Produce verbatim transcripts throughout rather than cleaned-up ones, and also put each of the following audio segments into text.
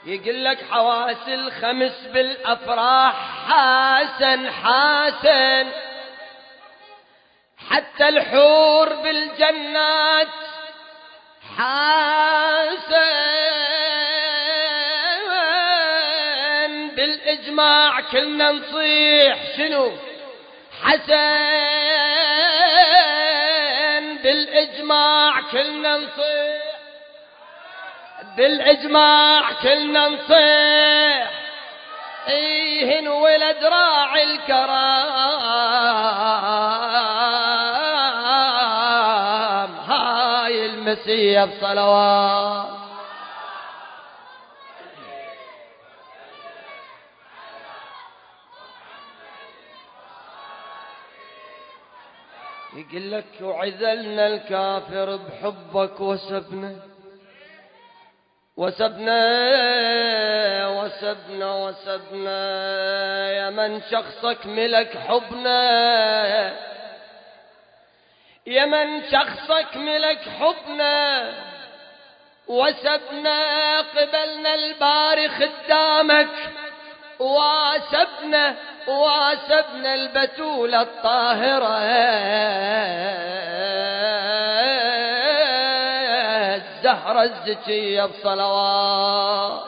يقول لك حواس الخمس بالأفراح حاسن حاسن، حتى الحور بالجنات حاسن، بالإجماع كلنا نصيح شنو حسن، بالإجماع كلنا نصيح، بالإجماع كلنا نصيح إيهن ولد راعي الكرام هاي المسيح بصلوات. يقول لك وعذلنا الكافر بحبك وسبنا وسبنا وسبنا وسبنا، يا من شخصك ملك حبنا، يا من شخصك ملك حبنا وسبنا، قبلنا الباري خدامك واسبنا واسبنا البتولة الطاهرة الزهرة الزكية بصلوات.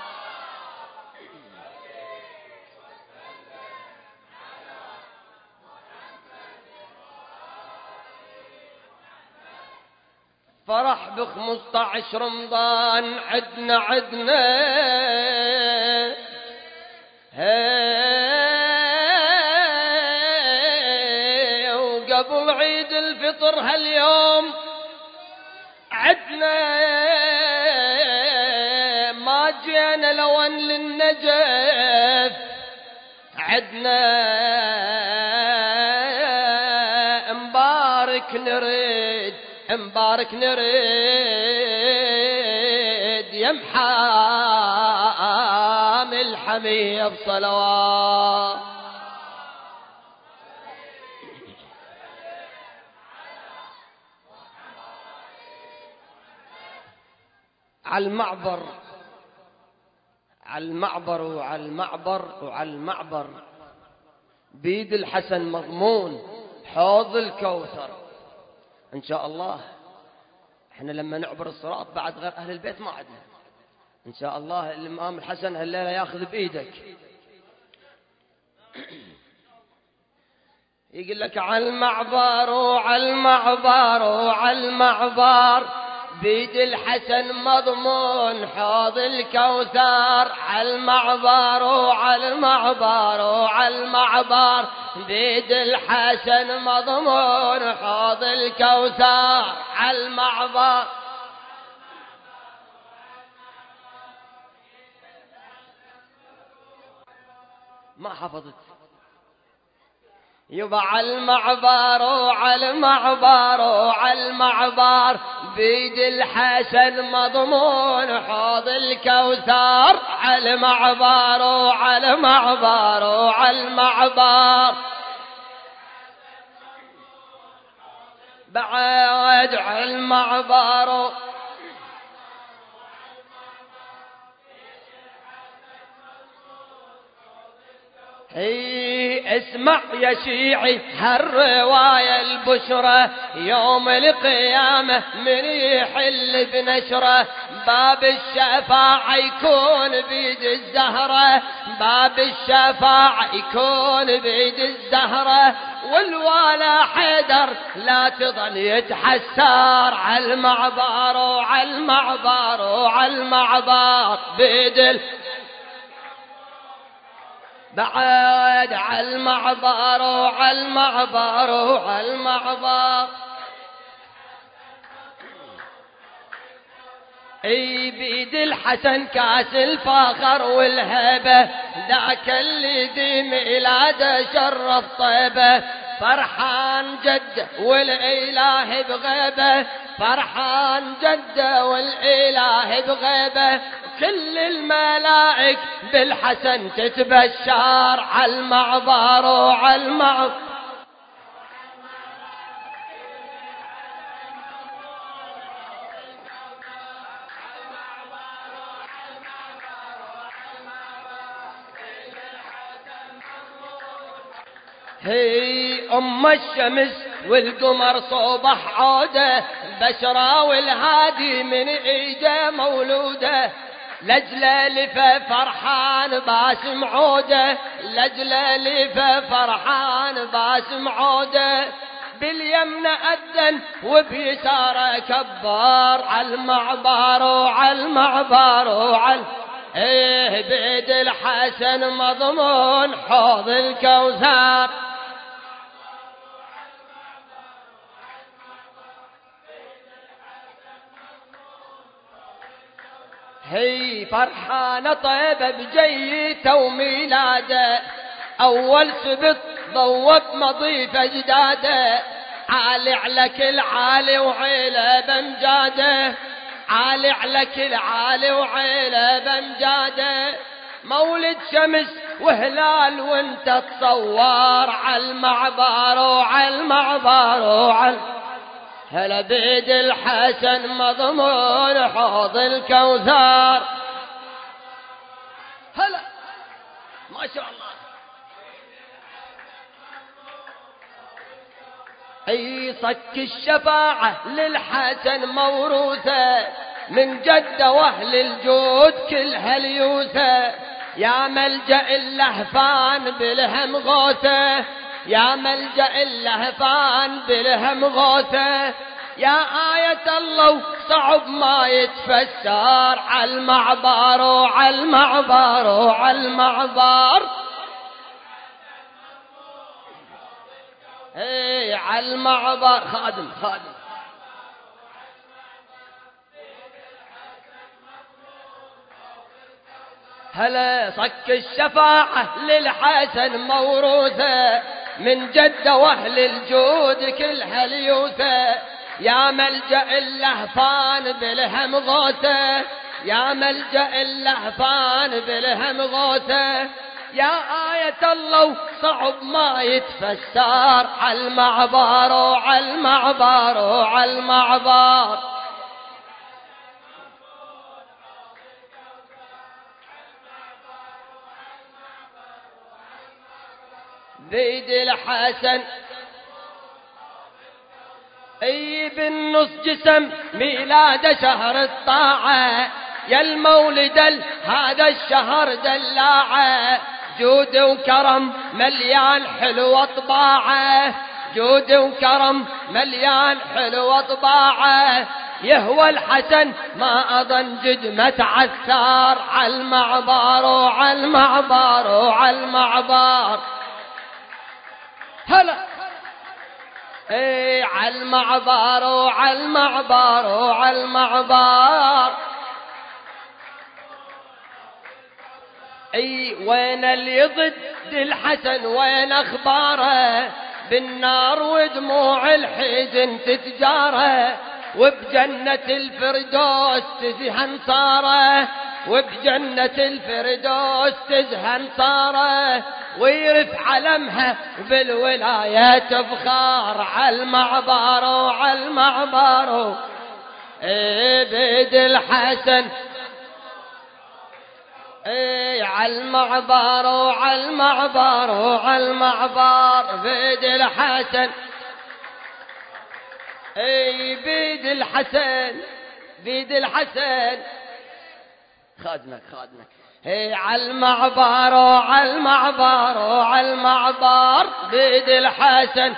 فرح بخمسة عشر رمضان عدنا عدنا وقبل عيد الفطر هاليوم عدنا، ما جينا لون للنجف عدنا، مبارك نريد مبارك نريد يا محامل حمية بصلوات. على المعبر على المعبر وعلى المعبر وعلى المعبر بيد الحسن مضمون حوض الكوثر إن شاء الله. احنا لما نعبر الصراط بعد غير أهل البيت ما عندنا إن شاء الله. الإمام الحسن هالليلة ياخذ بإيدك يقول لك على المعبر وعلى المعبر وعلى المعبر بيد الحسن مضمون حوض الكوثر، على المعبر وعلى المعبر وعلى المعبر بيد الحسن مضمون حوض الكوثر، على المعبر ما حفظت يبا على المعبر وعلى المعبر وعلى المعبر بيد الحسن مضمون حوض الكوثر، على المعبر وعلى المعبر وعلى المعبر بعد على المعبر هي اسمع يا شيعي هالرواية البشرة يوم القيامة من يحل بنشره، باب الشفاعة يكون بيد الزهرة، باب الشفاعة يكون بيد الزهرة، والوالا حيدر لا تظل يتحسر، على المعبر وعلى المعبر وعلى المعبر بيد بعد على المعبر وعلى المعبر وعلى المعبر اي بيد الحسن كاس الفخر والهبة، ذاك اللي ذي ميلاده شرف طيبه، فرحان جد والاله بغيبه، فرحان جد والاله بغيبه، كل الملائك بالحسن تتبشر، على المعبر وعلى المعبر هي أم الشمس والقمر صبح عودة، البشرى والهادي من إيده مولودة، لجل لفه فرحان باسم عوده، لجل لفه فرحان باسم عوده، باليمن أذن وبيساره كبار، عالمعبر وعالمعبر وعال ايه بيد الحسن مضمون حوض الكوثر. هي فرحانة طيبة بجيته وميلاده، أول سبط ضوت مضيف أجداده، عالي على كل عالي وعيله بمجاده، عالي على كل عالي وعيله بمجاده، مولد شمس وهلال وانت تصور عالمعبر وعالمعبر وعال هلا بيد الحسن مضمون حوض الكوثر. هلا ما شاء الله. اي صك الشفاعة للحسن موروثة، من جدة واهل الجود كلها ليوثة، يا ملجأ اللهفان بالهم غوثة، يا ملجأ اللهفان بالهم غوثة، يا آية الله صعب ما يتفسر عالمعبر وعالمعبر وعالمعبر. اي عالمعبر خادم خادم. هلا صك الشفاعة للحسن موروثة، من جدة واهل الجود كلها ليوثة، يا ملجأ اللهفان بالهم غوثة، يا ملجأ اللهفان بالهم غوثة، يا آية الله صعب ما يتفسر عالمعبر وعالمعبر وعالمعبر. بيد الحسن اي بالنص جسم ميلاد شهر الطاعة، يا المولد هذا الشهر دلاعة، جود وكرم مليان حلو طباعه، جود وكرم مليان حلو طباعه، يهوى الحسن ما أظن جد متعثر عالمعبر وعالمعبر وعالمعبر. هلا اي عالمعبر وعالمعبر وعالمعبر. اي وين اللي ضد الحسن وين اخباره، بالنار ودموع الحزن تتجاره، وبجنة الفردوس تزهن صاره، وبجنة الفردوس تزهن صاره، ويرف علمها بالولايات بخار عالمعبر وعالمعبر. اي بيد الحسن اي عالمعبر وعالمعبر وعالمعبر. بيد الحسن اي بيد الحسن بيد الحسن خادمك خادمك. اي عالمعبر وعالمعبر وعالمعبر. بيد الحسن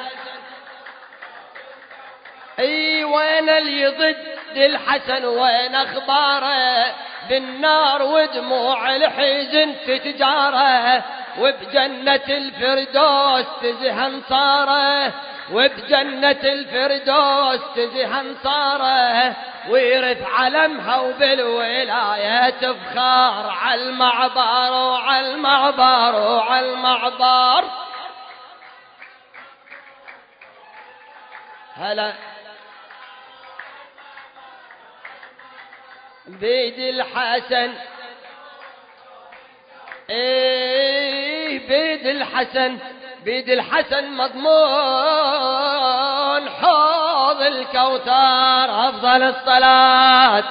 اي وين اللي ضد الحسن وين اخباره، بالنار ودموع الحزن تتجاره، وبجنة الفردوس تزهن صاره، وبجنة الفردوس تزهن صاره، ويرث علمها وبالولايات فخار عالمعبر وعالمعبر وعالمعبر. هلا بيد الحسن ايه بيد الحسن بيد الحسن مضمون حوض الكوثر. افضل الصلاة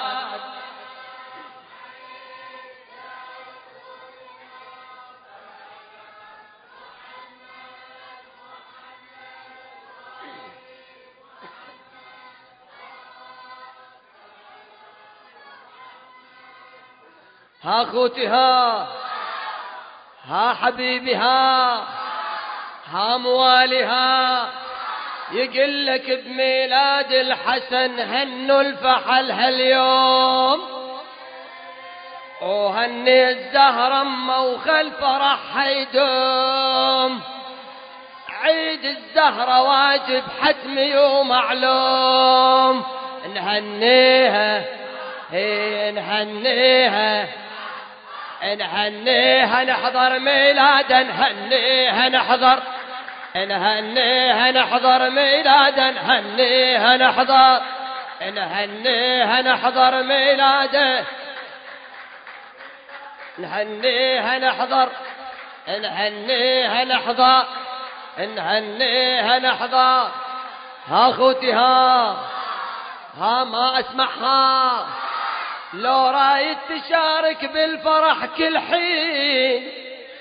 ها خوتي ها ها حبيبي ها ها موالي ها يقول لك بميلاد الحسن هنوا الفحل هاليوم وهني الزهرة أمه وخل فرح حيدوم عيد الزهرة واجب حتمي ومعلوم نهنيها هي نهنيها نهنيها نحضر ميلادا نهنيها نحضر نهنيها نحضر ميلادا نهنيها نحضر نهنيها نحضر ميلادا نهنيها نحضر نهنيها نحضر نهنيها نحضر ها خوتي ها ها ما اسمعها لو رايد تشارك بالفرح كل حين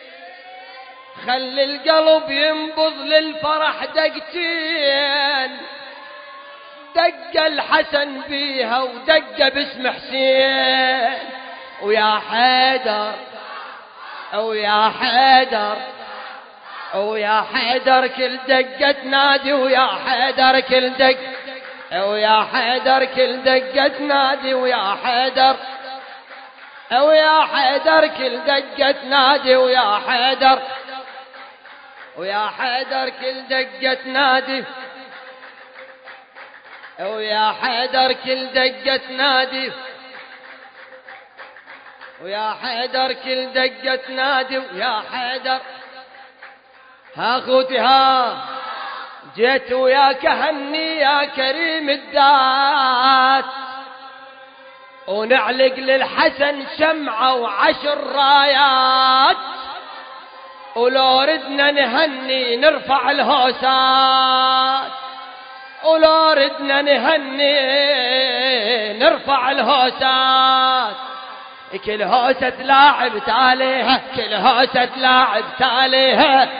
خلي القلب ينبض للفرح دقتين دق الحسن بيها ودق باسم حسين ويا حيدر ويا حيدر ويا حيدر كل دقة نادي ويا حيدر كل دق ويا حيدر كل دقة نادي ويا حيدر ويا حيدر كل دقة نادي ويا حيدر ويا حيدر كل دقة نادي ويا حيدر كل دقة نادي ويا حيدر كل دقة نادي ويا حيدر ها خوتي ها جيت وياك هني يا كريم الذات ونعلق للحسن شمعة وعشر رايات ولو ردنا نهني نرفع الهوسات ولو ردنا نهني نرفع الهوسات كل هوسة لاعبت عليها كل هوسة لاعبت عليها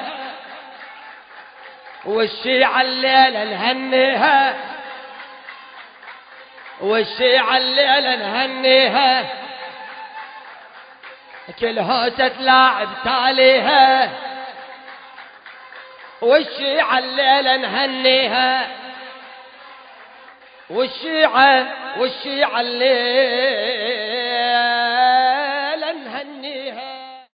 والشيعة الليلة نهنيها والشيعة الليلة نهنيها كل هوسة لاعبت عليها والشيعة الليلة نهنيها والشيعة والشيعة الليلة نهنيها